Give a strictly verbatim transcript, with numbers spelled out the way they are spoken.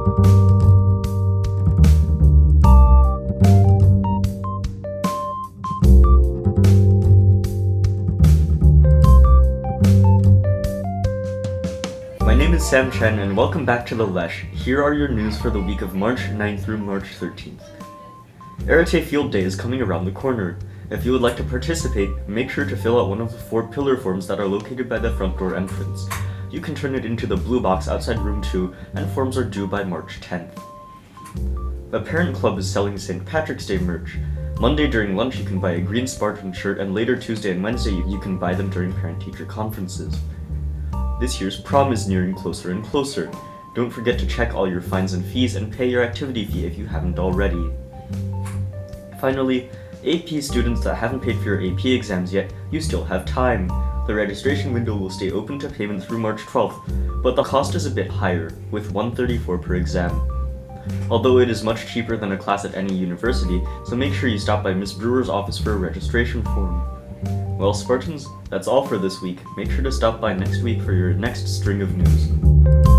My name is Sam Chen, and welcome back to The Lesh. Here are your news for the week of March ninth through March thirteenth. Arete Field Day is coming around the corner. If you would like to participate, make sure to fill out one of the four pillar forms that are located by the front door entrance. You can turn it into the blue box outside room two, and forms are due by March tenth. The Parent Club is selling Saint Patrick's Day merch. Monday during lunch you can buy a green Spartan shirt, and later Tuesday and Wednesday you can buy them during parent-teacher conferences. This year's prom is nearing closer and closer. Don't forget to check all your fines and fees and pay your activity fee if you haven't already. Finally, A P students that haven't paid for your A P exams yet, you still have time. The registration window will stay open to payment through March twelfth, but the cost is a bit higher, with one hundred thirty-four dollars per exam. Although it is much cheaper than a class at any university, so make sure you stop by Miz Brewer's office for a registration form. Well, Spartans, that's all for this week. Make sure to stop by next week for your next string of news.